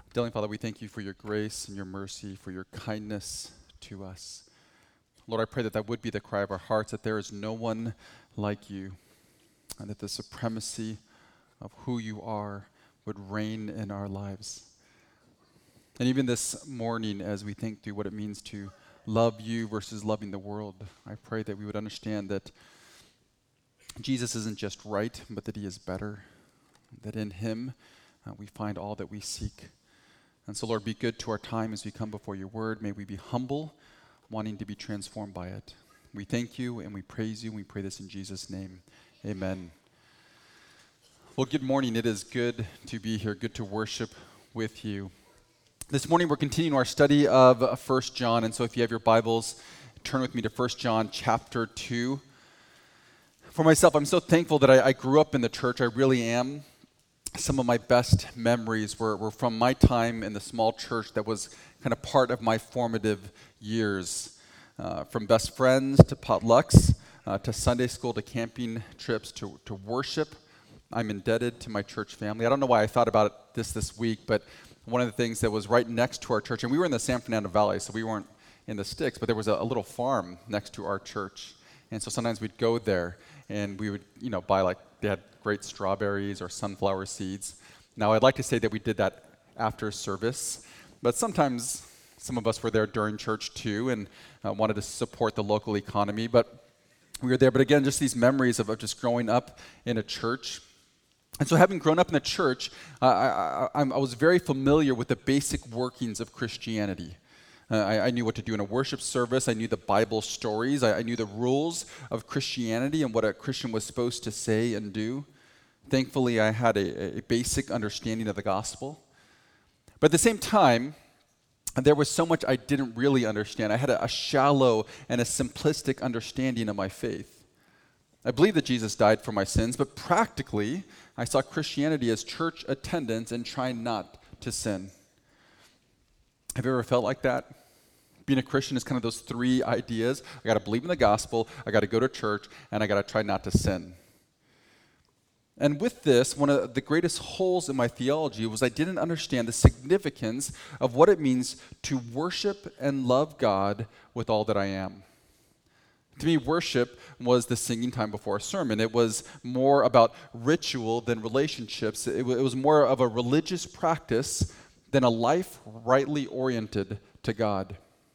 Heavenly Father, we thank you for your grace and your mercy, for your kindness to us. Lord, I pray that that would be the cry of our hearts, that there is no one like you, and that the supremacy of who you are would reign in our lives. And even this morning, as we think through what it means to love you versus loving the world, I pray that we would understand that Jesus isn't just right, but that he is better, that in him we find all that we seek. And so, Lord, be good to our time as we come before your word. May we be humble, wanting to be transformed by it. We thank you and we praise you, and we pray this in Jesus' name. Amen. Well, good morning. It is good to be here, good to worship with you. This morning we're continuing our study of 1 John, and so if you have your Bibles, turn with me to 1 John chapter 2. For myself, I'm so thankful that I grew up in the church. I really am. Some of my best memories were from my time in the small church that was kind of part of my formative years. From best friends to potlucks, to Sunday school, to camping trips, to worship. I'm indebted to my church family. I don't know why I thought about this week, but one of the things that was right next to our church, and we were in the San Fernando Valley, so we weren't in the sticks, but there was a little farm next to our church. And so sometimes we'd go there and we would, buy they had great strawberries or sunflower seeds. Now, I'd like to say that we did that after service, but sometimes some of us were there during church too and wanted to support the local economy, but we were there. But again, just these memories of just growing up in a church. And so having grown up in the church, I was very familiar with the basic workings of Christianity. I knew what to do in a worship service. I knew the Bible stories. I knew the rules of Christianity and what a Christian was supposed to say and do. Thankfully, I had a basic understanding of the gospel. But at the same time, there was so much I didn't really understand. I had a shallow and a simplistic understanding of my faith. I believe that Jesus died for my sins, but practically, I saw Christianity as church attendance and trying not to sin. Have you ever felt like that? Being a Christian is kind of those three ideas. I got to believe in the gospel, I got to go to church, and I got to try not to sin. And with this, one of the greatest holes in my theology was I didn't understand the significance of what it means to worship and love God with all that I am. To me, worship was the singing time before a sermon. It was more about ritual than relationships. It was more of a religious practice than a life rightly oriented to God.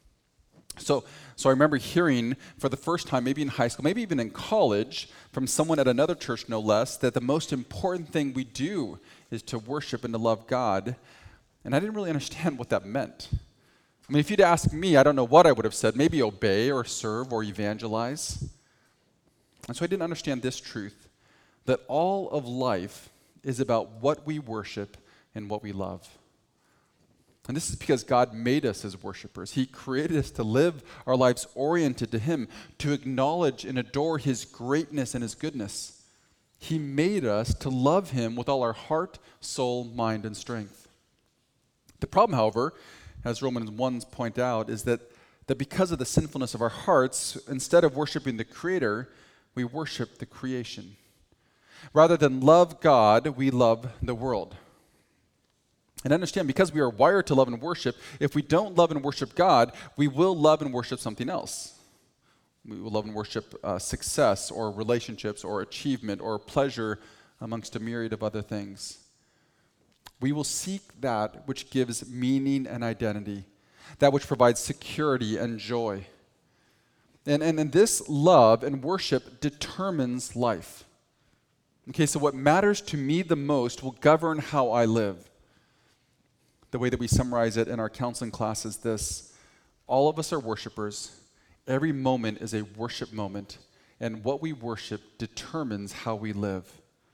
So I remember hearing for the first time, maybe in high school, maybe even in college, from someone at another church, no less, that the most important thing we do is to worship and to love God. And I didn't really understand what that meant. I mean, if you'd asked me, I don't know what I would have said. Maybe obey or serve or evangelize. And so I didn't understand this truth, that all of life is about what we worship and what we love. And this is because God made us as worshipers. He created us to live our lives oriented to him, to acknowledge and adore his greatness and his goodness. He made us to love him with all our heart, soul, mind, and strength. The problem, however, as Romans 1 point out, is that because of the sinfulness of our hearts, instead of worshiping the Creator, we worship the creation. Rather than love God, we love the world. And understand, because we are wired to love and worship, if we don't love and worship God, we will love and worship something else. We will love and worship success or relationships or achievement or pleasure amongst a myriad of other things. We will seek that which gives meaning and identity, that which provides security and joy. And this love and worship determines life. Okay, so what matters to me the most will govern how I live. The way that we summarize it in our counseling class is this: all of us are worshipers. Every moment is a worship moment, and what we worship determines how we live.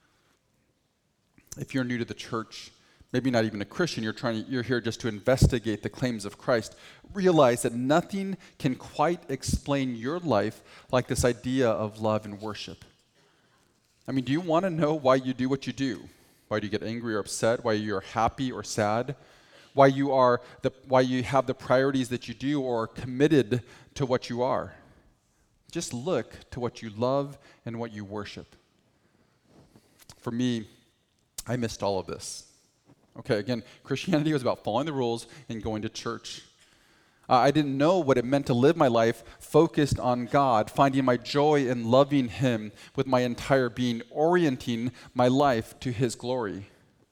If you're new to the church, maybe not even a Christian, you're here just to investigate the claims of Christ, realize that nothing can quite explain your life like this idea of love and worship. I mean, do you want to know why you do what you do? Why do you get angry or upset? Why you're happy or sad? Why you have the priorities that you do or are committed to what you are? Just look to what you love and what you worship. For me, I missed all of this. Okay, again, Christianity was about following the rules and going to church. I didn't know what it meant to live my life focused on God, finding my joy in loving Him with my entire being, orienting my life to His glory.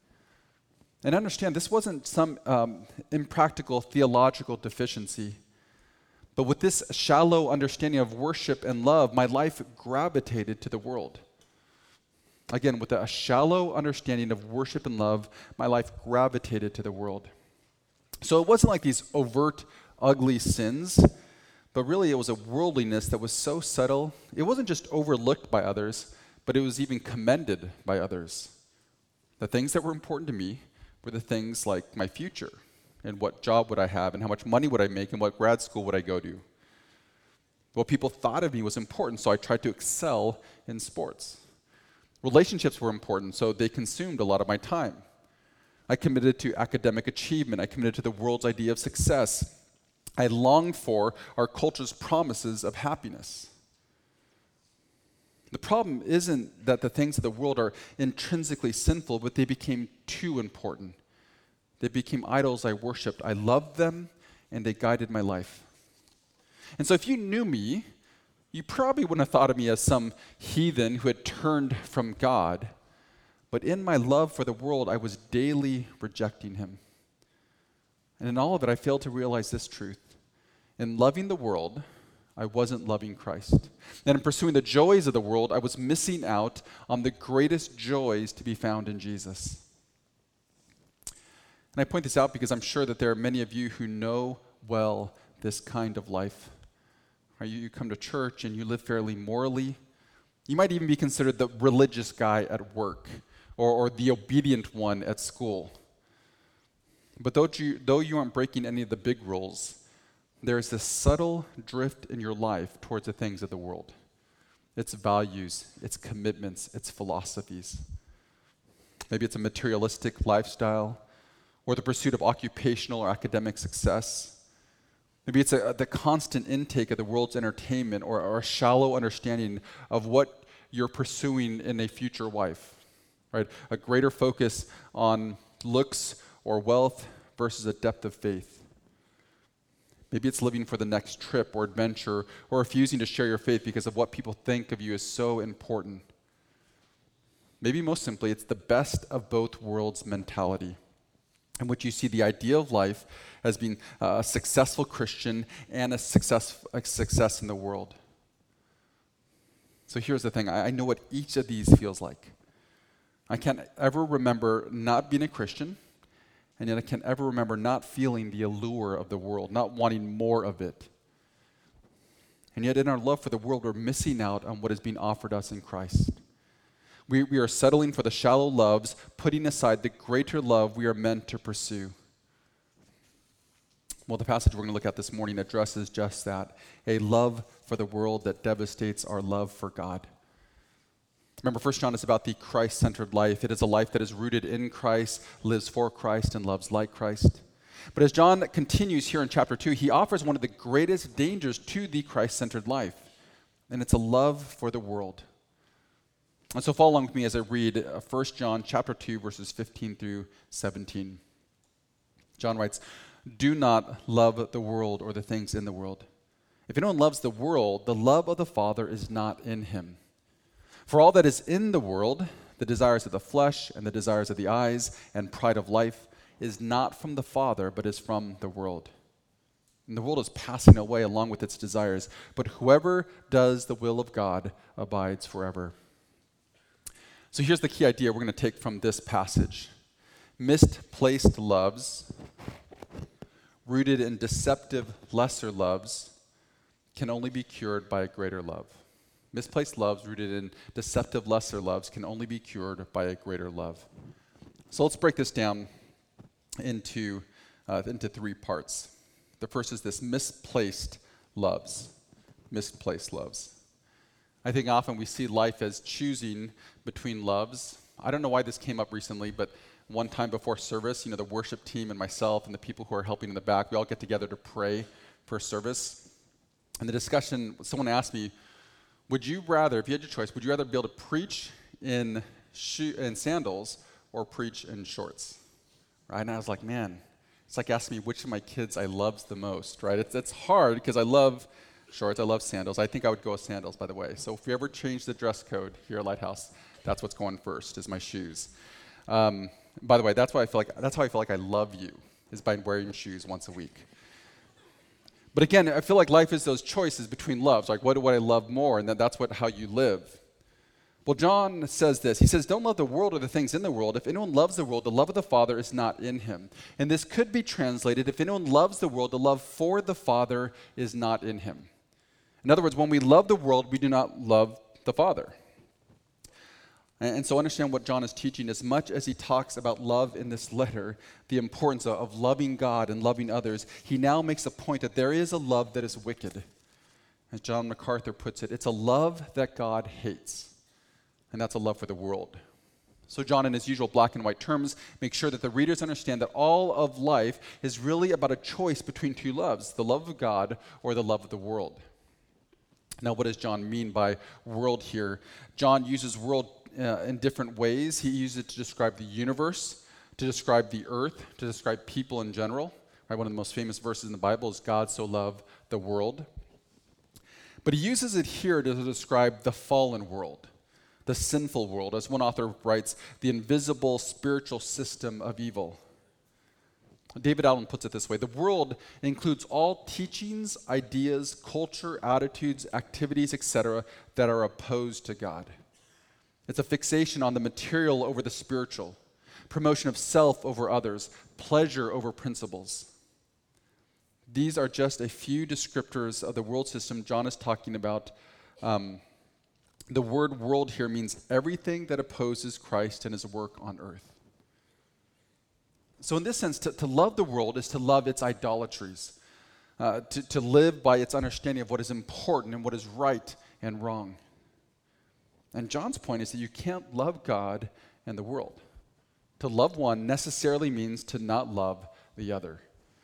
And understand, this wasn't some impractical theological deficiency. But with this shallow understanding of worship and love, my life gravitated to the world. Again, with a shallow understanding of worship and love, my life gravitated to the world. So it wasn't like these overt, ugly sins, but really it was a worldliness that was so subtle, it wasn't just overlooked by others, but it was even commended by others. The things that were important to me were the things like my future, and what job would I have, and how much money would I make, and what grad school would I go to. What people thought of me was important, so I tried to excel in sports. Relationships were important, so they consumed a lot of my time. I committed to academic achievement. I committed to the world's idea of success. I longed for our culture's promises of happiness. The problem isn't that the things of the world are intrinsically sinful, but they became too important. They became idols I worshiped. I loved them, and they guided my life. And so if you knew me, you probably wouldn't have thought of me as some heathen who had turned from God. But in my love for the world, I was daily rejecting Him. And in all of it, I failed to realize this truth. In loving the world, I wasn't loving Christ. And in pursuing the joys of the world, I was missing out on the greatest joys to be found in Jesus. And I point this out because I'm sure that there are many of you who know well this kind of life. You come to church and you live fairly morally. You might even be considered the religious guy at work or the obedient one at school. But though you aren't breaking any of the big rules, there is this subtle drift in your life towards the things of the world. Its values, its commitments, its philosophies. Maybe it's a materialistic lifestyle or the pursuit of occupational or academic success. Maybe it's the constant intake of the world's entertainment or a shallow understanding of what you're pursuing in a future wife, right? A greater focus on looks or wealth versus a depth of faith. Maybe it's living for the next trip or adventure or refusing to share your faith because of what people think of you as so important. Maybe most simply, it's the best of both worlds mentality, in which you see the idea of life as being a successful Christian and a success in the world. So here's the thing. I know what each of these feels like. I can't ever remember not being a Christian, and yet I can't ever remember not feeling the allure of the world, not wanting more of it. And yet in our love for the world, we're missing out on what is being offered us in Christ. We are settling for the shallow loves, putting aside the greater love we are meant to pursue. Well, the passage we're going to look at this morning addresses just that, a love for the world that devastates our love for God. Remember, 1 John is about the Christ-centered life. It is a life that is rooted in Christ, lives for Christ, and loves like Christ. But as John continues here in chapter 2, he offers one of the greatest dangers to the Christ-centered life, and it's a love for the world. And so follow along with me as I read 1 John chapter 2, verses 15 through 17. John writes, "Do not love the world or the things in the world. If anyone loves the world, the love of the Father is not in him. For all that is in the world, the desires of the flesh and the desires of the eyes and pride of life, is not from the Father, but is from the world. And the world is passing away along with its desires, but whoever does the will of God abides forever." So here's the key idea we're going to take from this passage. Misplaced loves, rooted in deceptive lesser loves, can only be cured by a greater love. Misplaced loves rooted in deceptive lesser loves can only be cured by a greater love. So let's break this down into 3 parts. The first is this: misplaced loves. Misplaced loves. I think often we see life as choosing between loves. I don't know why this came up recently, but one time before service, the worship team and myself and the people who are helping in the back, we all get together to pray for service. And the discussion, someone asked me, would you rather, if you had your choice, would you rather be able to preach in sandals or preach in shorts? right? And I was like, man, it's like asking me which of my kids I loves the most, right? It's hard because I love shorts, I love sandals. I think I would go with sandals, by the way. So if we ever change the dress code here at Lighthouse, that's what's going first, is my shoes. By the way, that's how I feel like I love you, is by wearing shoes once a week. But again, I feel like life is those choices between loves, like what do I love more, and that's how you live. Well, John says this. He says, don't love the world or the things in the world. If anyone loves the world, the love of the Father is not in him. And this could be translated, if anyone loves the world, the love for the Father is not in him. In other words, when we love the world, we do not love the Father. And so understand what John is teaching. As much as he talks about love in this letter, the importance of loving God and loving others, he now makes a point that there is a love that is wicked. As John MacArthur puts it, it's a love that God hates. And that's a love for the world. So John, in his usual black and white terms, makes sure that the readers understand that all of life is really about a choice between two loves, the love of God or the love of the world. Now, what does John mean by world here? John uses world in different ways. He uses it to describe the universe, to describe the earth, to describe people in general. Right? One of the most famous verses in the Bible is God so loved the world. But he uses it here to describe the fallen world, the sinful world. As one author writes, the invisible spiritual system of evil. David Allen puts it this way: the world includes all teachings, ideas, culture, attitudes, activities, etc., that are opposed to God. It's a fixation on the material over the spiritual, promotion of self over others, pleasure over principles. These are just a few descriptors of the world system John is talking about. The word world here means everything that opposes Christ and his work on earth. So in this sense, to love the world is to love its idolatries, to live by its understanding of what is important and what is right and wrong. And John's point is that you can't love God and the world. To love one necessarily means to not love the other.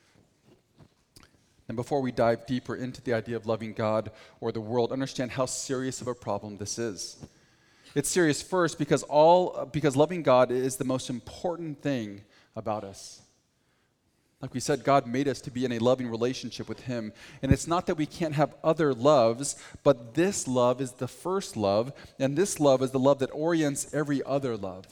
And before we dive deeper into the idea of loving God or the world, understand how serious of a problem this is. It's serious first because loving God is the most important thing about us. Like we said, God made us to be in a loving relationship with him. And it's not that we can't have other loves, but this love is the first love, and this love is the love that orients every other love.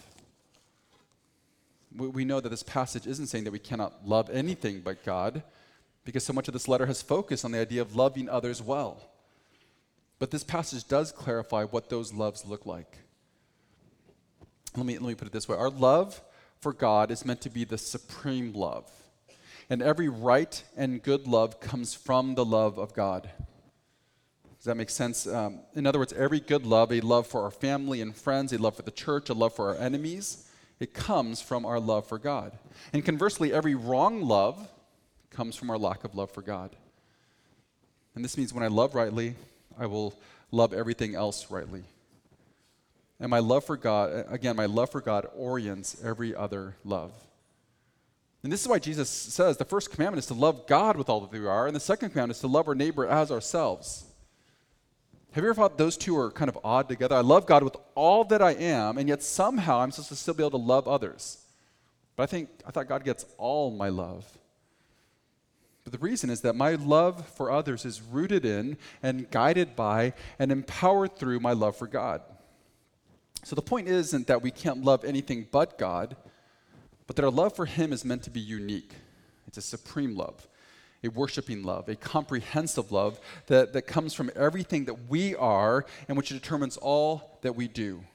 We know that this passage isn't saying that we cannot love anything but God, because so much of this letter has focused on the idea of loving others well. But this passage does clarify what those loves look like. Let me put it this way. Our love for God is meant to be the supreme love. And every right and good love comes from the love of God. Does that make sense? In other words, every good love, a love for our family and friends, a love for the church, a love for our enemies, it comes from our love for God. And conversely, every wrong love comes from our lack of love for God. And this means when I love rightly, I will love everything else rightly. And my love for God orients every other love. And this is why Jesus says the first commandment is to love God with all that we are, and the second commandment is to love our neighbor as ourselves. Have you ever thought those two are kind of odd together? I love God with all that I am, and yet somehow I'm supposed to still be able to love others. But I thought God gets all my love. But the reason is that my love for others is rooted in and guided by and empowered through my love for God. So the point isn't that we can't love anything but God, but that our love for him is meant to be unique. It's a supreme love, a worshiping love, a comprehensive love that comes from everything that we are and which determines all that we do.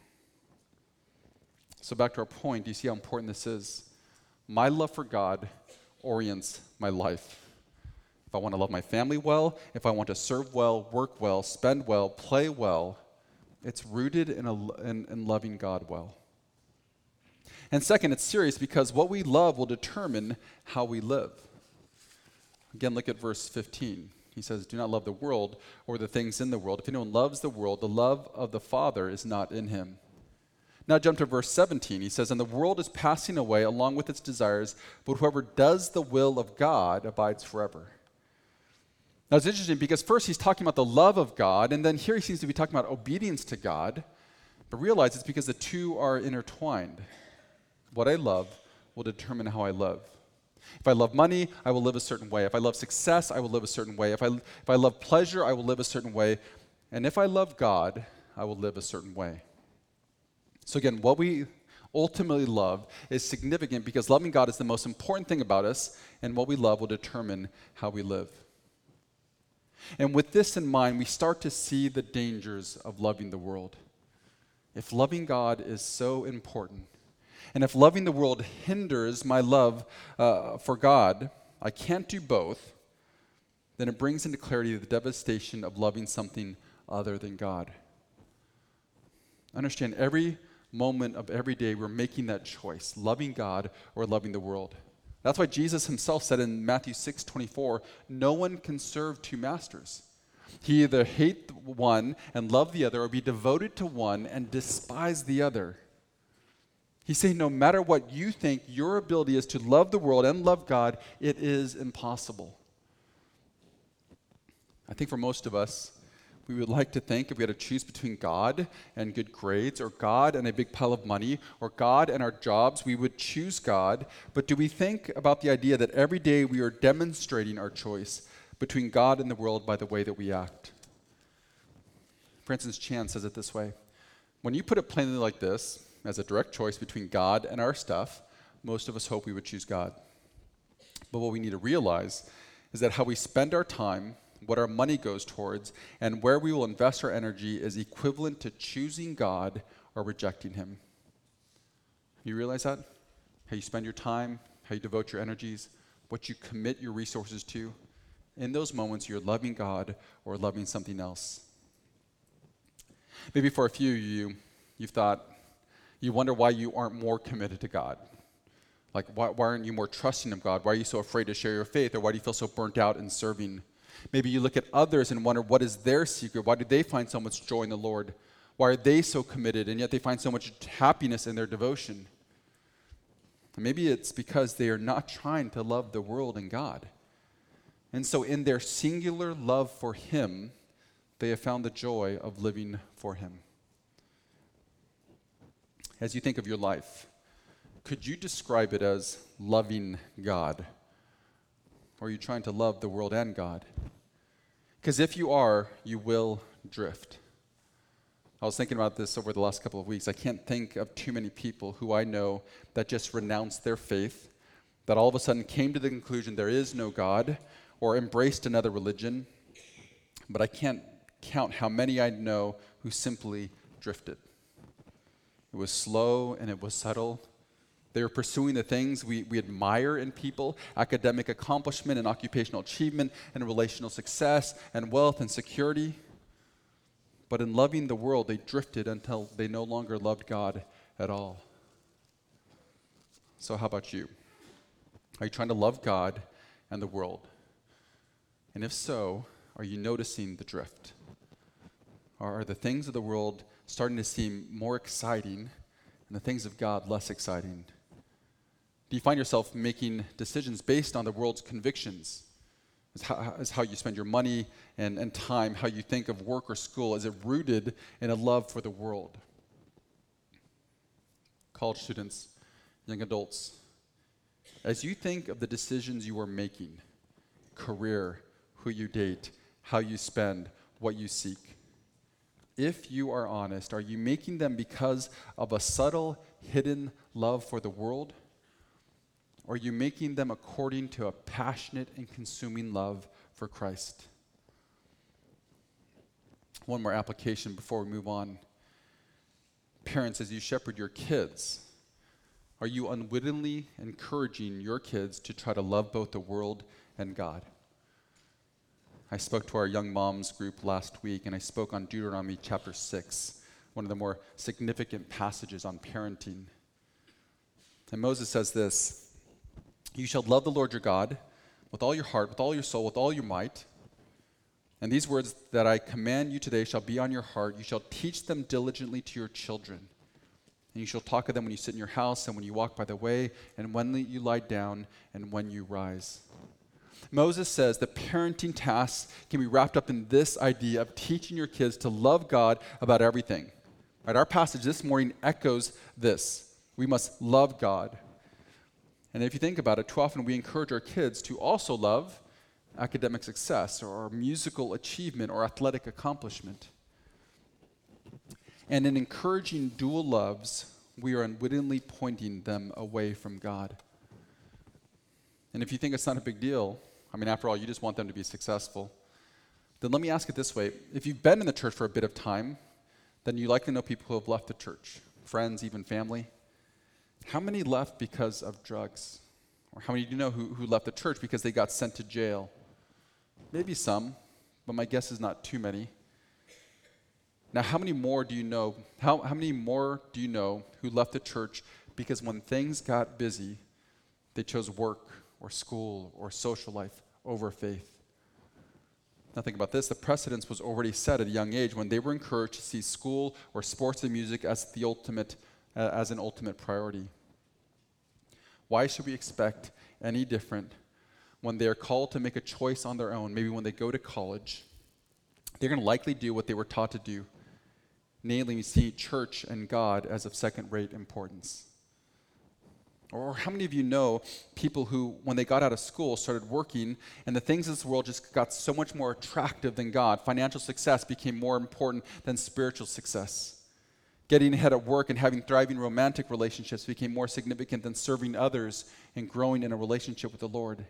So back to our point, do you see how important this is? My love for God orients my life. If I want to love my family well, if I want to serve well, work well, spend well, play well, it's rooted in loving God well. And second, it's serious because what we love will determine how we live. Again, look at verse 15. He says, do not love the world or the things in the world. If anyone loves the world, the love of the Father is not in him. Now jump to verse 17. He says, and the world is passing away along with its desires, but whoever does the will of God abides forever. Now it's interesting because first he's talking about the love of God, and then here he seems to be talking about obedience to God. But realize it's because the two are intertwined. What I love will determine how I live. If I love money, I will live a certain way. If I love success, I will live a certain way. If I love pleasure, I will live a certain way. And if I love God, I will live a certain way. So again, what we ultimately love is significant because loving God is the most important thing about us, and what we love will determine how we live. And with this in mind, we start to see the dangers of loving the world. If loving God is so important, and if loving the world hinders my love for God, I can't do both, then it brings into clarity the devastation of loving something other than God. Understand, every moment of every day we're making that choice, loving God or loving the world. That's why Jesus himself said in Matthew 6:24, no one can serve two masters. He either hate one and love the other, or be devoted to one and despise the other. He's saying no matter what you think your ability is to love the world and love God, it is impossible. I think for most of us, we would like to think if we had to choose between God and good grades, or God and a big pile of money, or God and our jobs, we would choose God. But do we think about the idea that every day we are demonstrating our choice between God and the world by the way that we act? Francis Chan says it this way: when you put it plainly like this, as a direct choice between God and our stuff, most of us hope we would choose God. But what we need to realize is that how we spend our time, what our money goes towards, and where we will invest our energy is equivalent to choosing God or rejecting him. You realize that? How you spend your time, how you devote your energies, what you commit your resources to. In those moments, you're loving God or loving something else. Maybe for a few of you, you've thought, you wonder why you aren't more committed to God. Like, why aren't you more trusting of God? Why are you so afraid to share your faith? Or why do you feel so burnt out in serving? Maybe you look at others and wonder, what is their secret? Why do they find so much joy in the Lord? Why are they so committed, and yet they find so much happiness in their devotion? And maybe it's because they are not trying to love the world and God. And so in their singular love for him, they have found the joy of living for him. As you think of your life, could you describe it as loving God? Or are you trying to love the world and God? Because if you are, you will drift. I was thinking about this over the last couple of weeks. I can't think of too many people who I know that just renounced their faith, that all of a sudden came to the conclusion there is no God, or embraced another religion. But I can't count how many I know who simply drifted. It was slow and it was subtle. They were pursuing the things we admire in people: academic accomplishment and occupational achievement and relational success and wealth and security. But in loving the world, they drifted until they no longer loved God at all. So how about you? Are you trying to love God and the world? And if so, are you noticing the drift? Or are the things of the world starting to seem more exciting and the things of God less exciting? Do you find yourself making decisions based on the world's convictions? Is how you spend your money and time, how you think of work or school, is it rooted in a love for the world? College students, young adults, as you think of the decisions you are making, career, who you date, how you spend, what you seek, if you are honest, are you making them because of a subtle, hidden love for the world? Or are you making them according to a passionate and consuming love for Christ? One more application before we move on. Parents, as you shepherd your kids, are you unwittingly encouraging your kids to try to love both the world and God? I spoke to our young moms group last week, and I spoke on Deuteronomy chapter 6, one of the more significant passages on parenting. And Moses says this: "You shall love the Lord your God with all your heart, with all your soul, with all your might. And these words that I command you today shall be on your heart. You shall teach them diligently to your children. And you shall talk of them when you sit in your house, and when you walk by the way, and when you lie down, and when you rise." Moses says the parenting tasks can be wrapped up in this idea of teaching your kids to love God about everything. Right? Our passage this morning echoes this. We must love God. And if you think about it, too often we encourage our kids to also love academic success or musical achievement or athletic accomplishment. And in encouraging dual loves, we are unwittingly pointing them away from God. And if you think it's not a big deal, I mean, after all, you just want them to be successful, then let me ask it this way. If you've been in the church for a bit of time, then you likely know people who have left the church, friends, even family. How many left because of drugs? Or how many do you know who left the church because they got sent to jail? Maybe some, but my guess is not too many. Now, how many more do you know? How many more do you know who left the church because when things got busy, they chose work or school or social life over faith? Now think about this. The precedence was already set at a young age when they were encouraged to see school or sports and music as an ultimate priority. Why should we expect any different when they are called to make a choice on their own? Maybe when they go to college, they're going to likely do what they were taught to do. Namely, see church and God as of second-rate importance. Or how many of you know people who, when they got out of school, started working, and the things of this world just got so much more attractive than God? Financial success became more important than spiritual success. Getting ahead at work and having thriving romantic relationships became more significant than serving others and growing in a relationship with the Lord.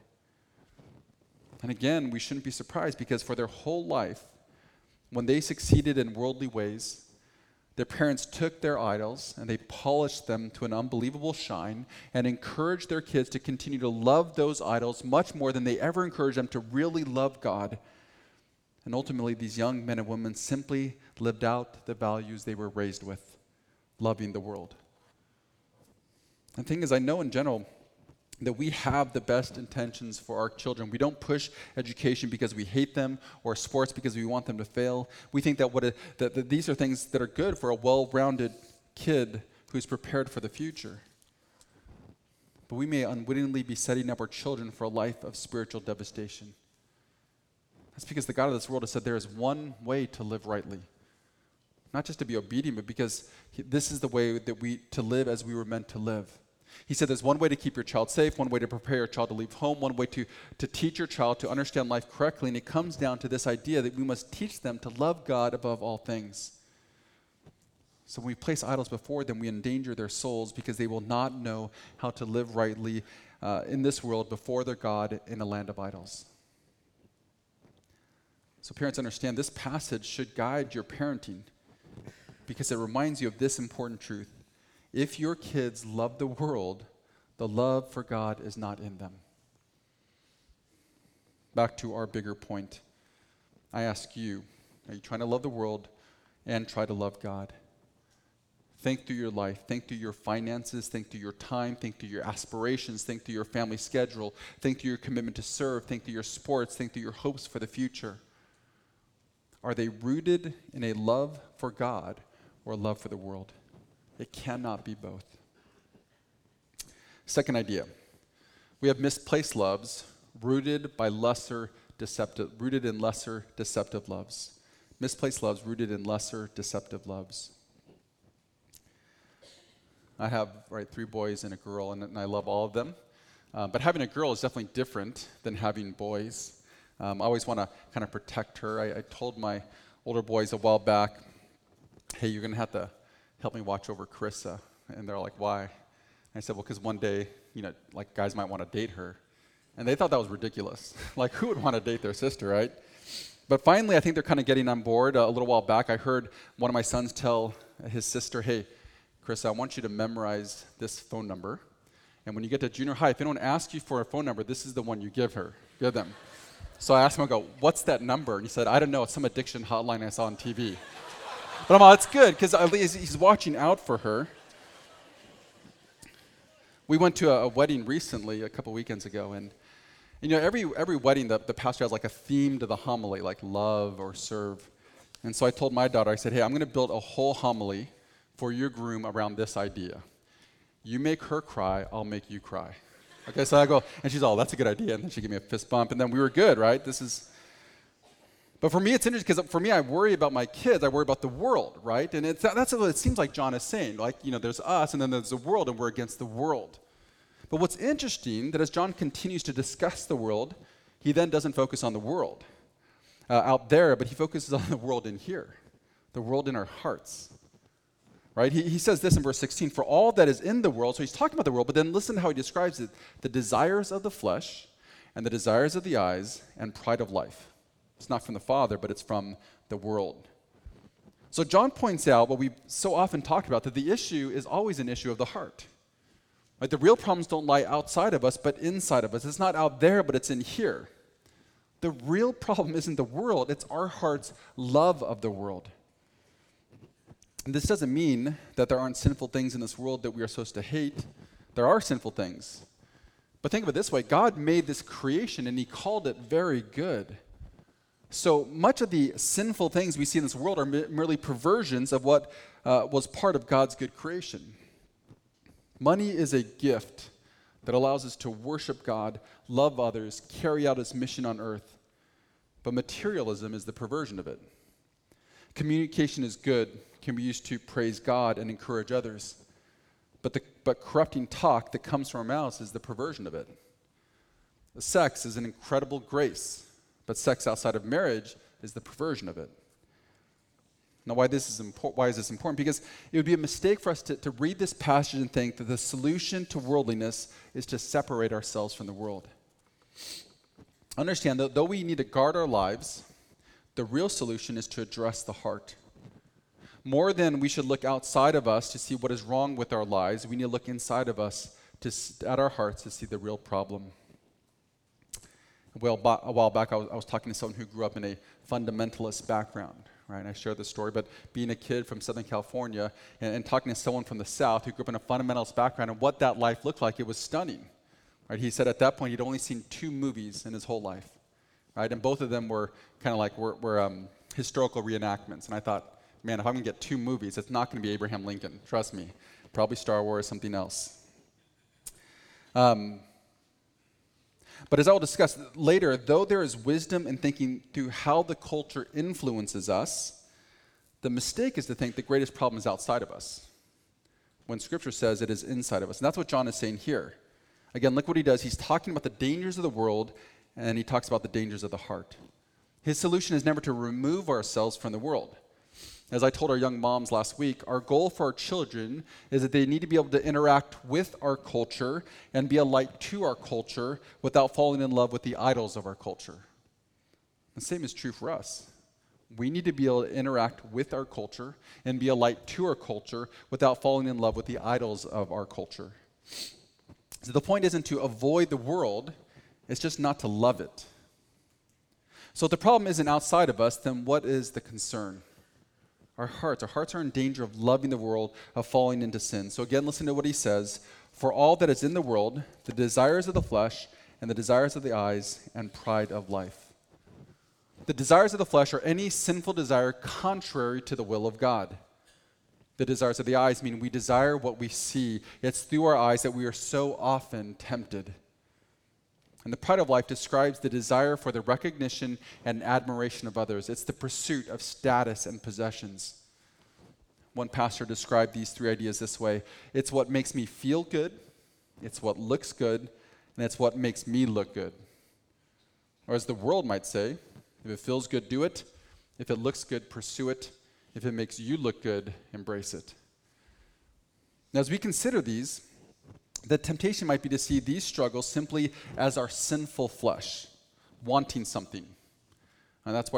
And again, we shouldn't be surprised because for their whole life, when they succeeded in worldly ways, their parents took their idols and they polished them to an unbelievable shine and encouraged their kids to continue to love those idols much more than they ever encouraged them to really love God. And ultimately, these young men and women simply lived out the values they were raised with, loving the world. And the thing is, I know in general that we have the best intentions for our children. We don't push education because we hate them or sports because we want them to fail. We think that these are things that are good for a well-rounded kid who's prepared for the future. But we may unwittingly be setting up our children for a life of spiritual devastation. That's because the God of this world has said there is one way to live rightly. Not just to be obedient, but because this is the way that to live as we were meant to live. He said there's one way to keep your child safe, one way to prepare your child to leave home, one way to teach your child to understand life correctly, and it comes down to this idea that we must teach them to love God above all things. So when we place idols before them, we endanger their souls because they will not know how to live rightly in this world before their God in a land of idols. So parents, understand this passage should guide your parenting because it reminds you of this important truth. If your kids love the world, the love for God is not in them. Back to our bigger point. I ask you, are you trying to love the world and try to love God? Think through your life. Think through your finances. Think through your time. Think through your aspirations. Think through your family schedule. Think through your commitment to serve. Think through your sports. Think through your hopes for the future. Are they rooted in a love for God or a love for the world? It cannot be both. Second idea. We have misplaced loves rooted in lesser deceptive loves. Misplaced loves rooted in lesser deceptive loves. I have 3 boys and a girl, and I love all of them. But having a girl is definitely different than having boys. I always want to kind of protect her. I told my older boys a while back, hey, you're going to have to help me watch over Carissa. And they're like, why? And I said, well, because one day, guys might want to date her. And they thought that was ridiculous. Like, who would want to date their sister, right? But finally, I think they're kind of getting on board. A little while back, I heard one of my sons tell his sister, hey, Carissa, I want you to memorize this phone number. And when you get to junior high, if anyone asks you for a phone number, this is the one you give them. So I asked him, I go, what's that number? And he said, I don't know, it's some addiction hotline I saw on TV. But I'm like, it's good, because at least he's watching out for her. We went to a wedding recently, a couple weekends ago, and every wedding, the pastor has like a theme to the homily, like love or serve. And so I told my daughter, I said, hey, I'm going to build a whole homily for your groom around this idea. You make her cry, I'll make you cry. Okay, so I go, and she's all, that's a good idea. And then she gave me a fist bump, and then we were good, right? But for me, it's interesting, because for me, I worry about my kids. I worry about the world, right? And that's what it seems like John is saying. Like, there's us, and then there's the world, and we're against the world. But what's interesting, that as John continues to discuss the world, he then doesn't focus on the world out there, but he focuses on the world in here, the world in our hearts. Right? He says this in verse 16, for all that is in the world, so he's talking about the world, but then listen to how he describes it, the desires of the flesh and the desires of the eyes and pride of life. It's not from the Father, but it's from the world. So John points out what we so often talk about, that the issue is always an issue of the heart. Right? The real problems don't lie outside of us, but inside of us. It's not out there, but it's in here. The real problem isn't the world, it's our heart's love of the world. And this doesn't mean that there aren't sinful things in this world that we are supposed to hate. There are sinful things. But think of it this way, God made this creation and he called it very good. So much of the sinful things we see in this world are merely perversions of what was part of God's good creation. Money is a gift that allows us to worship God, love others, carry out his mission on earth. But materialism is the perversion of it. Communication is good, can be used to praise God and encourage others. But corrupting talk that comes from our mouths is the perversion of it. Sex is an incredible grace, but sex outside of marriage is the perversion of it. Now, why is this important? Because it would be a mistake for us to read this passage and think that the solution to worldliness is to separate ourselves from the world. Understand that though we need to guard our lives, the real solution is to address the heart. More than we should look outside of us to see what is wrong with our lives, we need to look inside of us at our hearts to see the real problem. A while back, I was talking to someone who grew up in a fundamentalist background, right? And I shared this story, but being a kid from Southern California and talking to someone from the South who grew up in a fundamentalist background and what that life looked like, it was stunning, right? He said at that point he'd only seen 2 movies in his whole life, right? And both of them were kind of like were historical reenactments. And I thought, man, if I'm going to get 2 movies, it's not going to be Abraham Lincoln. Trust me. Probably Star Wars, something else. But as I will discuss later, though there is wisdom in thinking through how the culture influences us, the mistake is to think the greatest problem is outside of us, when Scripture says it is inside of us. And that's what John is saying here. Again, look what he does. He's talking about the dangers of the world, and he talks about the dangers of the heart. His solution is never to remove ourselves from the world. As I told our young moms last week, our goal for our children is that they need to be able to interact with our culture and be a light to our culture without falling in love with the idols of our culture. The same is true for us. We need to be able to interact with our culture and be a light to our culture without falling in love with the idols of our culture. So the point isn't to avoid the world, it's just not to love it. So if the problem isn't outside of us, then what is the concern? Our hearts are in danger of loving the world, of falling into sin. So again, listen to what he says. For all that is in the world, the desires of the flesh and the desires of the eyes and pride of life. The desires of the flesh are any sinful desire contrary to the will of God. The desires of the eyes mean we desire what we see. It's through our eyes that we are so often tempted. And the pride of life describes the desire for the recognition and admiration of others. It's the pursuit of status and possessions. One pastor described these 3 ideas this way. It's what makes me feel good, it's what looks good, and it's what makes me look good. Or as the world might say, if it feels good, do it. If it looks good, pursue it. If it makes you look good, embrace it. Now, as we consider these, the temptation might be to see these struggles simply as our sinful flesh, wanting something. And that's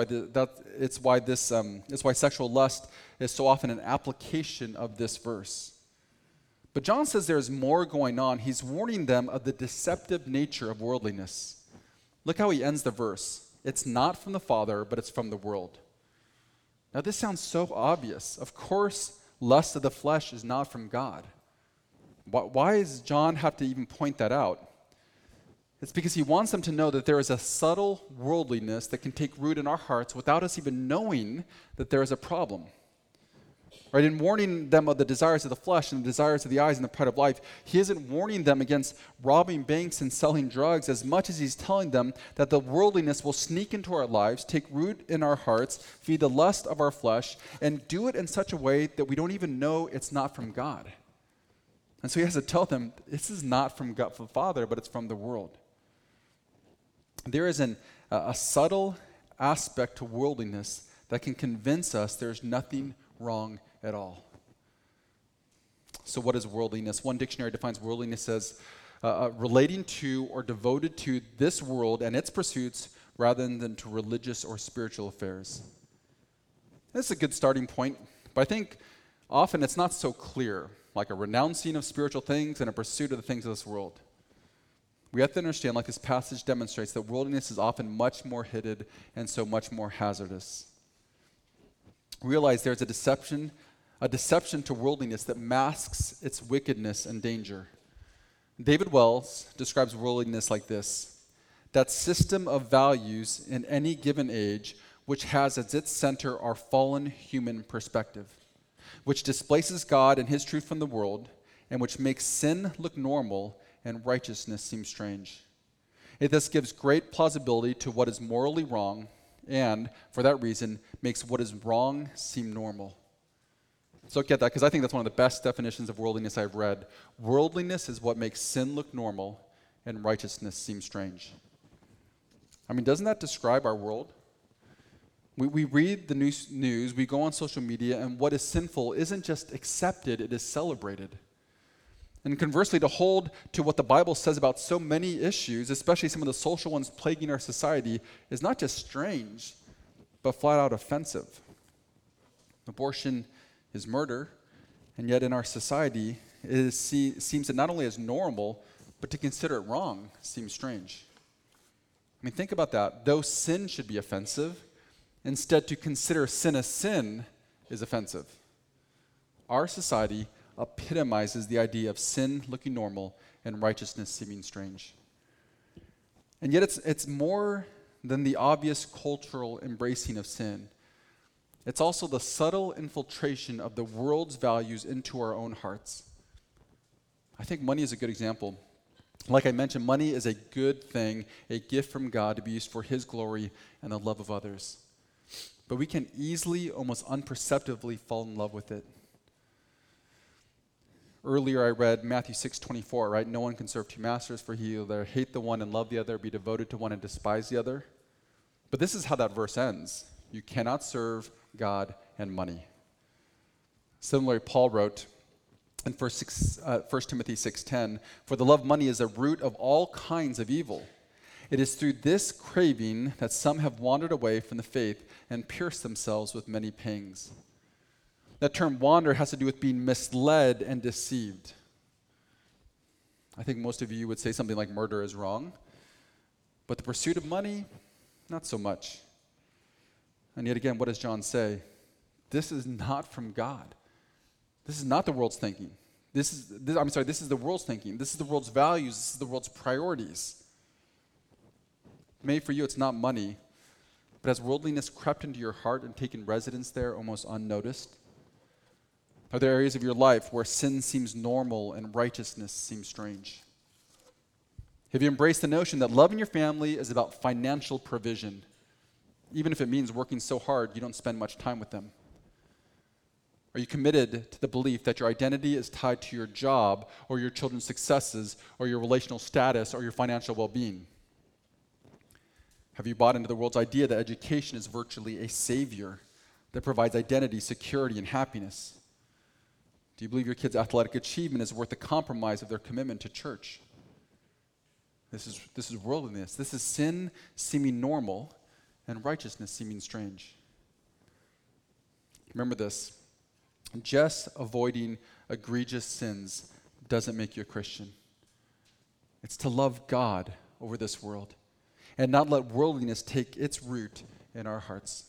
why sexual lust is so often an application of this verse. But John says there's more going on. He's warning them of the deceptive nature of worldliness. Look how he ends the verse. It's not from the Father, but it's from the world. Now this sounds so obvious. Of course, lust of the flesh is not from God. Why does John have to even point that out? It's because he wants them to know that there is a subtle worldliness that can take root in our hearts without us even knowing that there is a problem. Right? In warning them of the desires of the flesh and the desires of the eyes and the pride of life, he isn't warning them against robbing banks and selling drugs as much as he's telling them that the worldliness will sneak into our lives, take root in our hearts, feed the lust of our flesh, and do it in such a way that we don't even know it's not from God. And so he has to tell them, this is not from God the Father, but it's from the world. There is a subtle aspect to worldliness that can convince us there's nothing wrong at all. So what is worldliness? One dictionary defines worldliness as relating to or devoted to this world and its pursuits rather than to religious or spiritual affairs. That's a good starting point, but I think often it's not so clear, like a renouncing of spiritual things and a pursuit of the things of this world. We have to understand, like this passage demonstrates, that worldliness is often much more hidden and so much more hazardous. Realize there's a deception to worldliness that masks its wickedness and danger. David Wells describes worldliness like this: that system of values in any given age which has as its center our fallen human perspective, which displaces God and his truth from the world, and which makes sin look normal and righteousness seem strange. It thus gives great plausibility to what is morally wrong, and, for that reason, makes what is wrong seem normal. So get that, because I think that's one of the best definitions of worldliness I've read. Worldliness is what makes sin look normal and righteousness seem strange. I mean, doesn't that describe our world? We read the news, we go on social media, and what is sinful isn't just accepted, it is celebrated. And conversely, to hold to what the Bible says about so many issues, especially some of the social ones plaguing our society, is not just strange, but flat out offensive. Abortion is murder, and yet in our society, it seems that not only as normal, but to consider it wrong seems strange. I mean, think about that. Though sin should be offensive, instead to consider sin a sin is offensive. Our society epitomizes the idea of sin looking normal and righteousness seeming strange. And yet it's more than the obvious cultural embracing of sin. It's also the subtle infiltration of the world's values into our own hearts. I think money is a good example. Like I mentioned, money is a good thing, a gift from God to be used for his glory and the love of others. But we can easily, almost imperceptibly, fall in love with it. Earlier I read Matthew 6:24, right? No one can serve two masters, for he will either hate the one and love the other, be devoted to one and despise the other. But this is how that verse ends. You cannot serve God and money. Similarly, Paul wrote in 1 Timothy 6:10, for the love of money is the root of all kinds of evil. It is through this craving that some have wandered away from the faith and pierced themselves with many pangs. That term wander has to do with being misled and deceived. I think most of you would say something like murder is wrong, but the pursuit of money, not so much. And yet again, what does John say? This is not from God. This is not the world's thinking. This is the world's thinking. This is the world's values. This is the world's priorities. Maybe for you it's not money, but has worldliness crept into your heart and taken residence there almost unnoticed? Are there areas of your life where sin seems normal and righteousness seems strange? Have you embraced the notion that loving your family is about financial provision, even if it means working so hard you don't spend much time with them? Are you committed to the belief that your identity is tied to your job or your children's successes or your relational status or your financial well-being? Have you bought into the world's idea that education is virtually a savior that provides identity, security, and happiness? Do you believe your kids' athletic achievement is worth the compromise of their commitment to church? This is worldliness. This is sin seeming normal and righteousness seeming strange. Remember this. Just avoiding egregious sins doesn't make you a Christian. It's to love God over this world and not let worldliness take its root in our hearts.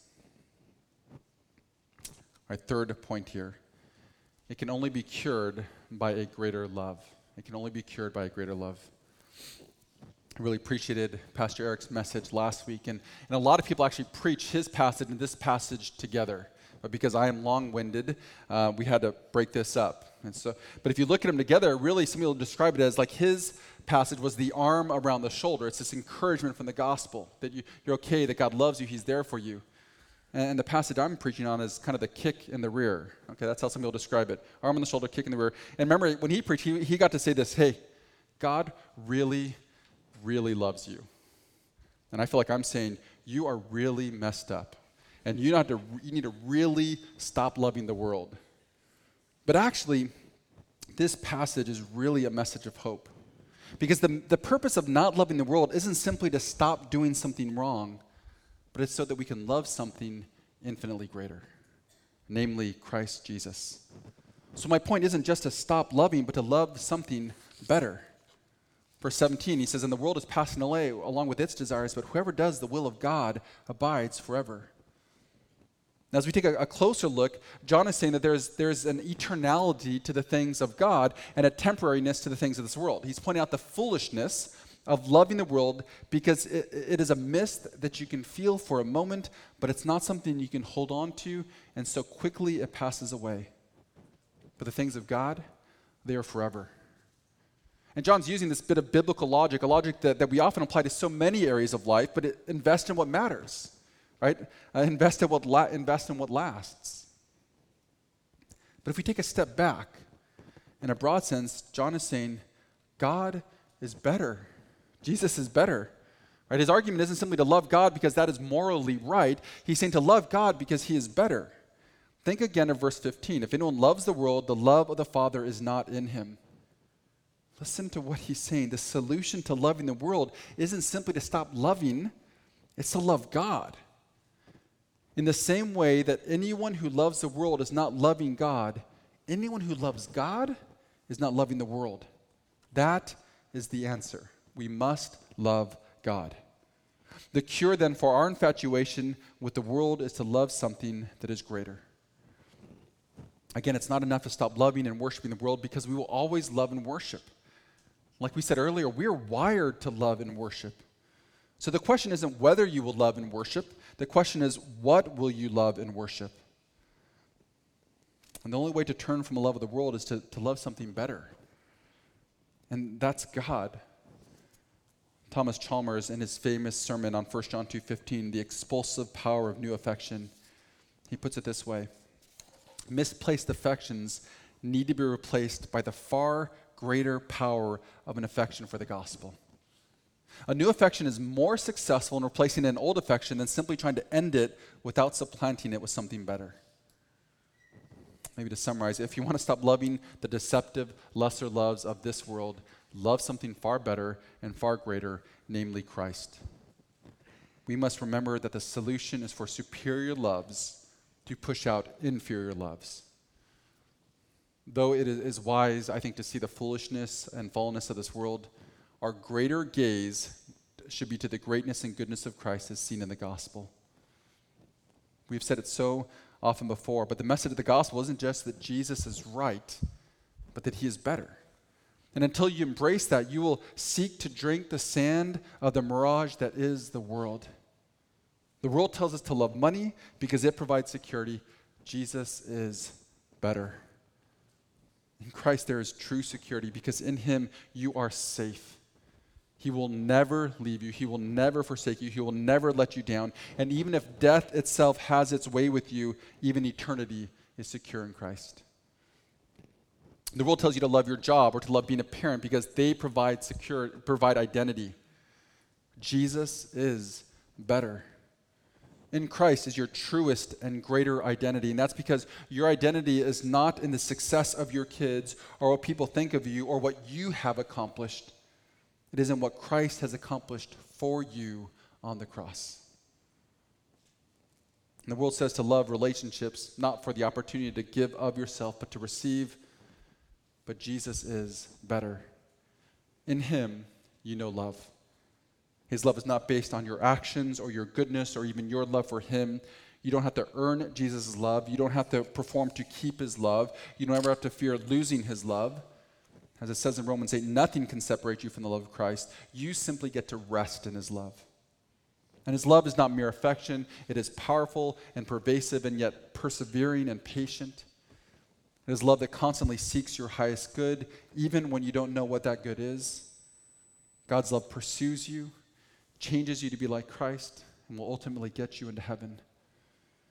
Our third point here. It can only be cured by a greater love. It can only be cured by a greater love. I really appreciated Pastor Eric's message last week, and a lot of people actually preach his passage and this passage together. But because I am long-winded, we had to break this up. But if you look at them together, really some people describe it as like his passage was the arm around the shoulder. It's this encouragement from the gospel that you're okay, that God loves you, he's there for you. And the passage I'm preaching on is kind of the kick in the rear. Okay, that's how some people describe it. Arm on the shoulder, kick in the rear. And remember, when he preached, he got to say this, hey, God really, really loves you. And I feel like I'm saying, you are really messed up. And you need to really stop loving the world. But actually, this passage is really a message of hope. Because the purpose of not loving the world isn't simply to stop doing something wrong, but it's so that we can love something infinitely greater, namely Christ Jesus. So my point isn't just to stop loving, but to love something better. Verse 17, he says, and the world is passing away along with its desires, but whoever does the will of God abides forever. Now, as we take a closer look, John is saying that there's an eternality to the things of God and a temporariness to the things of this world. He's pointing out the foolishness of loving the world because it is a mist that you can feel for a moment, but it's not something you can hold on to, and so quickly it passes away. But the things of God, they are forever. And John's using this bit of biblical logic, a logic that we often apply to so many areas of life, but invest in what matters, right? Invest in what lasts. But if we take a step back, in a broad sense, John is saying, God is better. Jesus is better. Right? His argument isn't simply to love God because that is morally right. He's saying to love God because he is better. Think again of verse 15. If anyone loves the world, the love of the Father is not in him. Listen to what he's saying. The solution to loving the world isn't simply to stop loving, it's to love God. In the same way that anyone who loves the world is not loving God, anyone who loves God is not loving the world. That is the answer. We must love God. The cure then for our infatuation with the world is to love something that is greater. Again, it's not enough to stop loving and worshiping the world because we will always love and worship. Like we said earlier, we're wired to love and worship. So the question isn't whether you will love and worship. The question is, what will you love and worship? And the only way to turn from a love of the world is to love something better. And that's God. Thomas Chalmers, in his famous sermon on 1 John 2:15, the expulsive power of new affection, he puts it this way: misplaced affections need to be replaced by the far greater power of an affection for the gospel. A new affection is more successful in replacing an old affection than simply trying to end it without supplanting it with something better. Maybe to summarize, if you want to stop loving the deceptive, lesser loves of this world, love something far better and far greater, namely Christ. We must remember that the solution is for superior loves to push out inferior loves. Though it is wise, I think, to see the foolishness and fallenness of this world, our greater gaze should be to the greatness and goodness of Christ as seen in the gospel. We've said it so often before, but the message of the gospel isn't just that Jesus is right, but that he is better. And until you embrace that, you will seek to drink the sand of the mirage that is the world. The world tells us to love money because it provides security. Jesus is better. In Christ there is true security because in him you are safe. He will never leave you. He will never forsake you. He will never let you down. And even if death itself has its way with you, even eternity is secure in Christ. The world tells you to love your job or to love being a parent because they provide identity. Jesus is better. In Christ is your truest and greater identity, and that's because your identity is not in the success of your kids or what people think of you or what you have accomplished. It is in what Christ has accomplished for you on the cross. And the world says to love relationships, not for the opportunity to give of yourself, but to receive. But Jesus is better. In him, you know love. His love is not based on your actions or your goodness or even your love for him. You don't have to earn Jesus' love. You don't have to perform to keep his love. You don't ever have to fear losing his love. As it says in Romans 8, nothing can separate you from the love of Christ. You simply get to rest in his love. And his love is not mere affection. It is powerful and pervasive and yet persevering and patient. It is love that constantly seeks your highest good, even when you don't know what that good is. God's love pursues you, changes you to be like Christ, and will ultimately get you into heaven.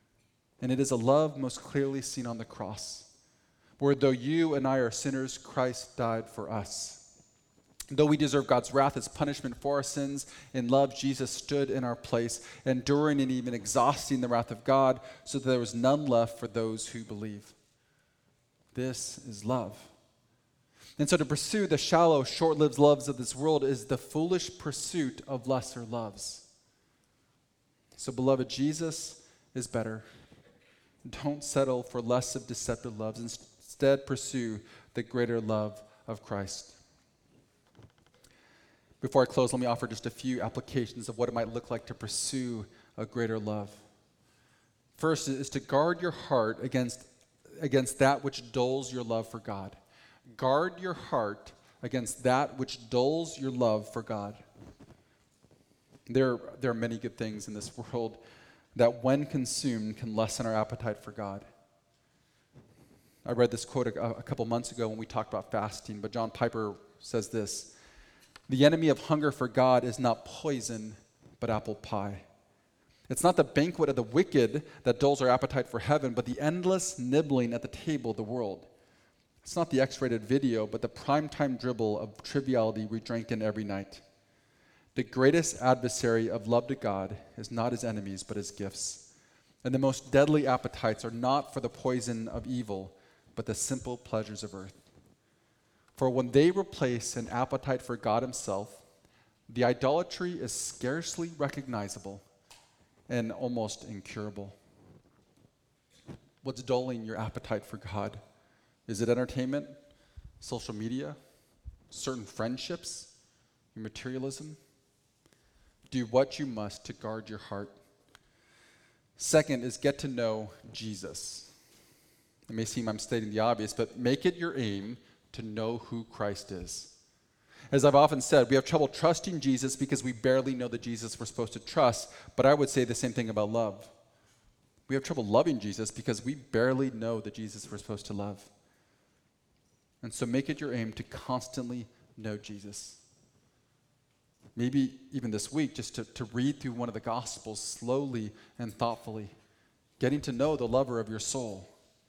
And it is a love most clearly seen on the cross, where though you and I are sinners, Christ died for us. Though we deserve God's wrath as punishment for our sins, in love, Jesus stood in our place, enduring and even exhausting the wrath of God, so that there was none left for those who believe. This is love. And so to pursue the shallow, short-lived loves of this world is the foolish pursuit of lesser loves. So, beloved, Jesus is better. Don't settle for less of deceptive loves. Instead, pursue the greater love of Christ. Before I close, let me offer just a few applications of what it might look like to pursue a greater love. First is to guard your heart against that which dulls your love for God. Guard your heart against that which dulls your love for God. There are many good things in this world that, when consumed, can lessen our appetite for God. I read this quote a couple months ago when we talked about fasting, but John Piper says this: "The enemy of hunger for God is not poison, but apple pie. It's not the banquet of the wicked that dulls our appetite for heaven, but the endless nibbling at the table of the world. It's not the X-rated video, but the primetime dribble of triviality we drank in every night. The greatest adversary of love to God is not his enemies, but his gifts. And the most deadly appetites are not for the poison of evil, but the simple pleasures of earth. For when they replace an appetite for God himself, the idolatry is scarcely recognizable and almost incurable." What's dulling your appetite for God? Is it entertainment, social media, certain friendships, your materialism? Do what you must to guard your heart. Second is get to know Jesus. It may seem I'm stating the obvious, but make it your aim to know who Christ is. As I've often said, we have trouble trusting Jesus because we barely know the Jesus we're supposed to trust, but I would say the same thing about love. We have trouble loving Jesus because we barely know the Jesus we're supposed to love. And so make it your aim to constantly know Jesus. Maybe even this week, just to read through one of the Gospels slowly and thoughtfully, getting to know the lover of your soul.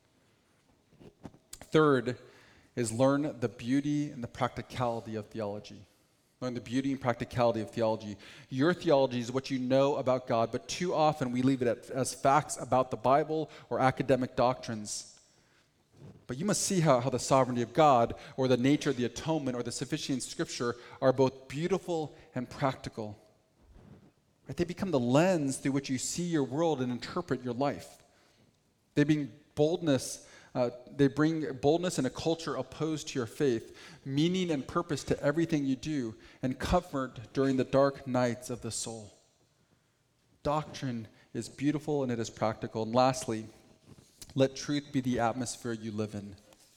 Third is learn the beauty and the practicality of theology. Learn the beauty and practicality of theology. Your theology is what you know about God, but too often we leave it as facts about the Bible or academic doctrines. But you must see how the sovereignty of God or the nature of the atonement or the sufficiency in Scripture are both beautiful and practical. Right? They become the lens through which you see your world and interpret your life. They bring boldness in a culture opposed to your faith, meaning and purpose to everything you do, and comfort during the dark nights of the soul. Doctrine is beautiful and it is practical. And lastly, let truth be the atmosphere you live in.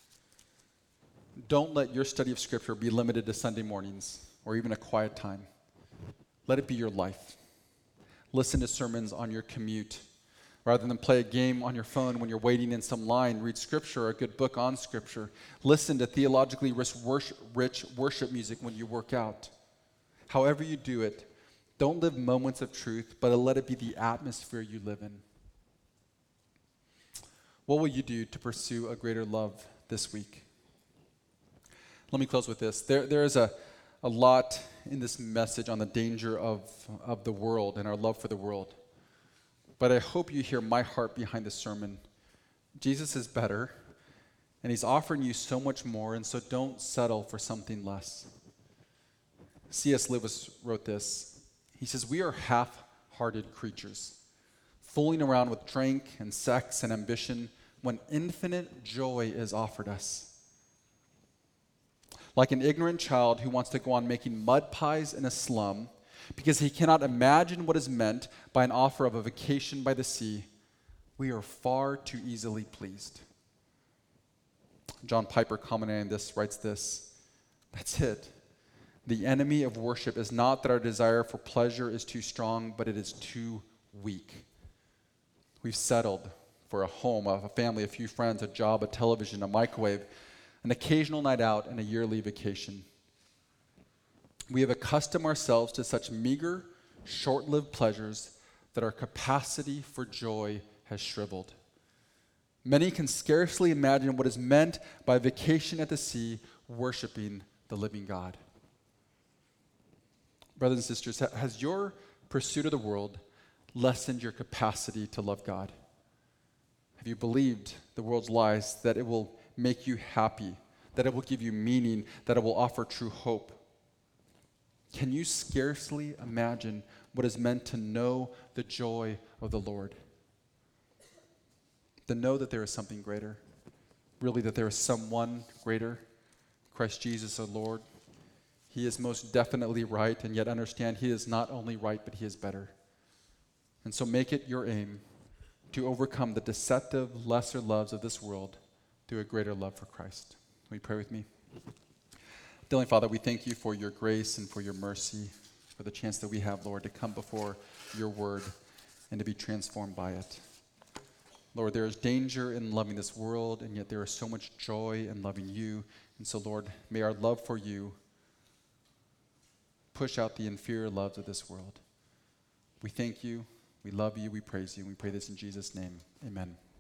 Don't let your study of Scripture be limited to Sunday mornings or even a quiet time. Let it be your life. Listen to sermons on your commute. Rather than play a game on your phone when you're waiting in some line, read Scripture or a good book on Scripture. Listen to theologically rich worship music when you work out. However you do it, don't live moments of truth, but let it be the atmosphere you live in. What will you do to pursue a greater love this week? Let me close with this. There is a lot in this message on the danger of the world and our love for the world. But I hope you hear my heart behind the sermon. Jesus is better, and he's offering you so much more, and so don't settle for something less. C.S. Lewis wrote this. He says, "We are half-hearted creatures, fooling around with drink and sex and ambition when infinite joy is offered us. Like an ignorant child who wants to go on making mud pies in a slum because he cannot imagine what is meant by an offer of a vacation by the sea, we are far too easily pleased." John Piper, commenting on this, writes this: "That's it. The enemy of worship is not that our desire for pleasure is too strong, but it is too weak. We've settled for a home, a family, a few friends, a job, a television, a microwave, an occasional night out, and a yearly vacation. We have accustomed ourselves to such meager, short-lived pleasures that our capacity for joy has shriveled. Many can scarcely imagine what is meant by vacation at the sea, worshiping the living God. Brothers and sisters, has your pursuit of the world lessened your capacity to love God? Have you believed the world's lies that it will make you happy, that it will give you meaning, that it will offer true hope? Can you scarcely imagine what is meant to know the joy of the Lord? To know that there is something greater, really that there is someone greater, Christ Jesus our Lord. He is most definitely right, and yet understand he is not only right, but he is better. And so make it your aim to overcome the deceptive, lesser loves of this world through a greater love for Christ. Will you pray with me? Heavenly Father, we thank you for your grace and for your mercy, for the chance that we have, Lord, to come before your word and to be transformed by it. Lord, there is danger in loving this world, and yet there is so much joy in loving you. And so, Lord, may our love for you push out the inferior loves of this world. We thank you, we love you, we praise you, and we pray this in Jesus' name. Amen.